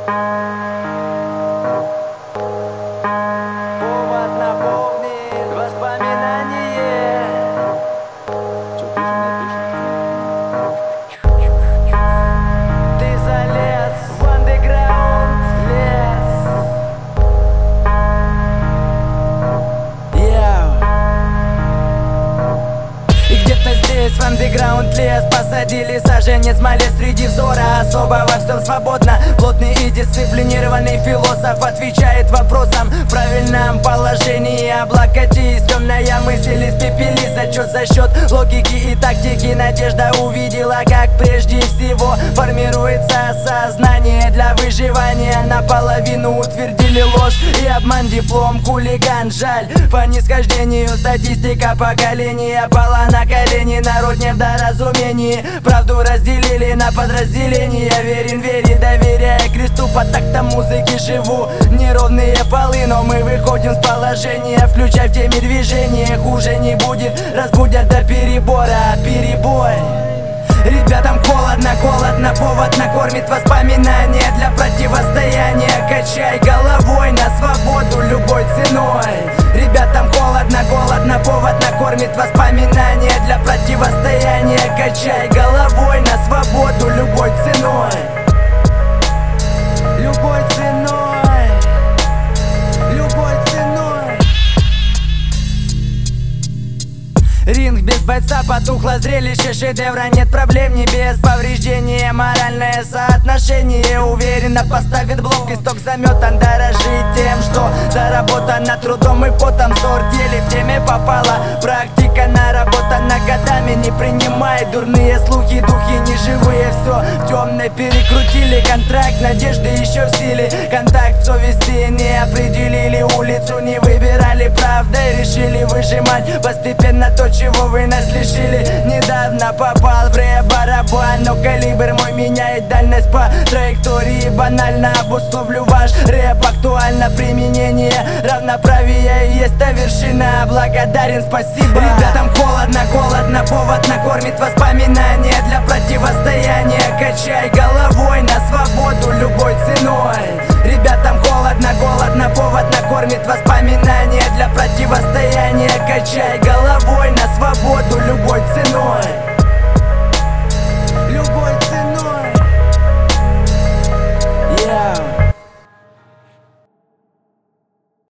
Повод наполнит воспоминание. Чё, ты же мне пишешь? Ты залез в андеграунд лес. И где-то здесь в андеграунд лес посадили саженец малец среди взора особо во всем свободно. Плотный и дисциплинированный философ отвечает вопросам в правильном положении. Облокотись, темная мысль испепелится. Чё за счет логики и тактики надежда увидела, как прежде всего формируется сознание для выживания. Наполовину утвердили ложь и обман, диплом хулиган. Жаль, по нисхождению статистика поколения пала на колени. Народ не в доразумении, правду разделили на подразделения. Верен вере, доверяя кресту, по тактам музыки живу. Неровные полы, но мы выходим с положения. Включай в теме движения, хуже не будет. Разбудят до перебора, перебой. Ребятам холодно, голодно, повод накормит воспоминания для противостояния. Качай головой на свободу любой ценой. Ребятам холодно, голодно, повод накормит воспоминания для противостояния. Качай головой на свободу любой ценой. Любой ценой. Любой ценой. Ринг без бойца, потухло зрелище шедевра. Нет проблем, не без повреждения. Моральное соотношение уверенно поставит блок. Исток заметан, дорожит тем, что заработано трудом и потом. Сорт еле в теме попала. Практика наработана годами. Не принимай дурные слухи, духи неживые. Все в темной перекрутили. Контракт надежды еще в силе. Контакт совести не определили. Улицу не выбирали правдой. Решили выжимать постепенно то, чего вы нас лишили. Недавно попал в рэп-барабан, но калибр мой меняет дальность по траектории. Банально обусловлю ваш рэп. Актуально применение равноправия и есть та вершина. Благодарен, спасибо. Ребятам холодно, голодно, повод накормит воспоминания для противостояния. Качай головой на свободу любой ценой. Ребятам холодно, голодно, повод накормит воспоминания для противостояния. Качай головой на свободу любой ценой.